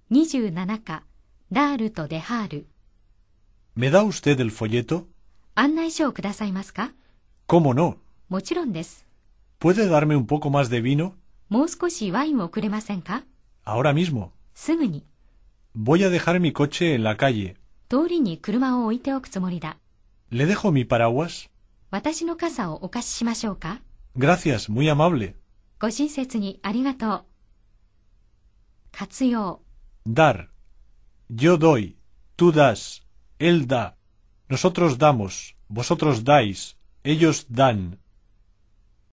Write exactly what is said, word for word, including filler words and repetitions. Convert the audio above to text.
にじゅうななか、ダールとデハール。 ¿Me da usted el folleto? 案内書をくださいますか？ ¿Cómo no? もちろんです。 ¿Puede darme un poco más de vino? もう少しワインをくれませんか？ Ahora mismo. すぐに。 Voy a dejar mi coche en la calle. 通りに車を置いておくつもりだ。 ¿Le dejo mi paraguas? 私の傘をお貸ししましょうか？ Gracias, muy amable. ご親切にありがとう。活用。 Dar. Yo doy, tú das, él da, nosotros damos, vosotros dais, ellos dan.